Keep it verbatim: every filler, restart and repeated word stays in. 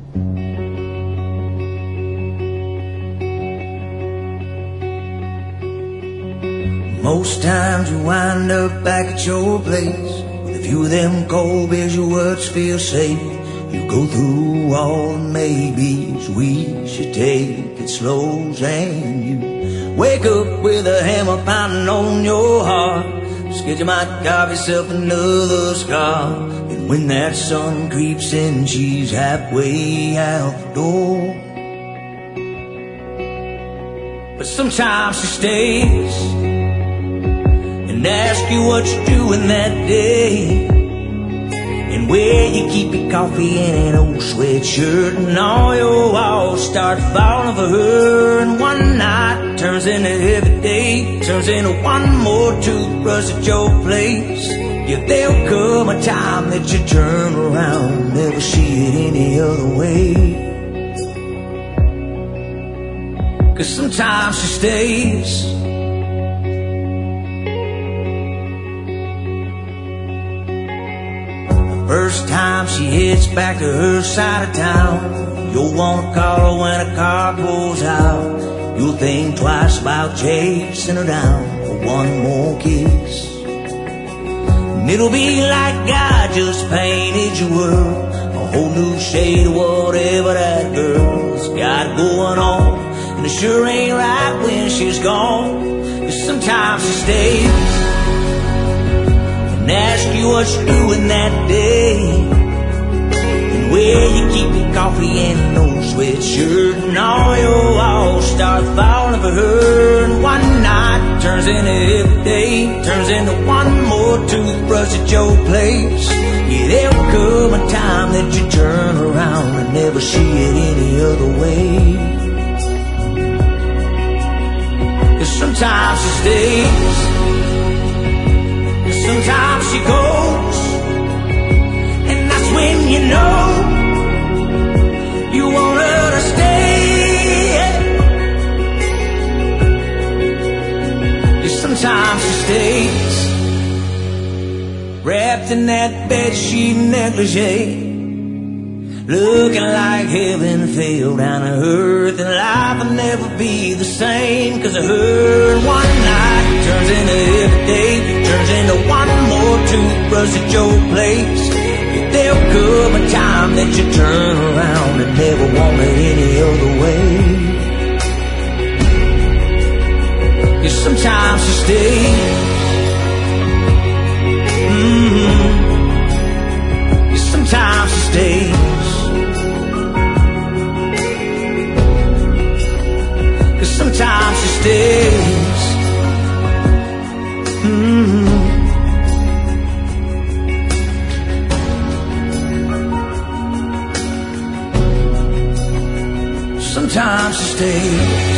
Most times you wind up back at your place with a few of them cold beers, your words feel safe. You go through all the maybes, we should take it slow, and you wake up with a hammer pounding on your heart. Scared you might carve yourself another scar. And when that sun creeps in, she's halfway out the door. But sometimes she stays and ask you what you're doing that day, and where you keep your coffee in an old sweatshirt, and all your walls start falling for her. And one night turns into every day, turns into one more toothbrush at your place. Yeah, there'll come a time that you turn around and never see it any other way. Cause sometimes she stays first time she heads back to her side of town. You'll wanna call her when a car pulls out. You'll think twice about chasing her down for one more kiss. And it'll be like God just painted your world a whole new shade of whatever that girl's got going on. And it sure ain't right when she's gone. Cause sometimes she stays and ask you what you're doing that day, and where you keep your coffee in an old sweatshirt, and all your walls start falling for her. And one night turns into every day, turns into one more toothbrush at your place. Yeah, there'll come a time that you turn around and never see it any other way. Cause sometimes she stays, sometimes she goes, and that's when you know you want her to stay. Yeah, sometimes she stays wrapped in that bedsheet negligee, looking like heaven fell down to earth, and life will never be the same. Cause of her, one night turns into every day, turns into one more toothbrush at your place. Yeah, there'll come a time that you turn around and never want it any other way. Yeah, sometimes she stays. Mm-hmm. Yeah, sometimes she stays. Cause sometimes she stays. Mm-hmm. Sometimes she stays.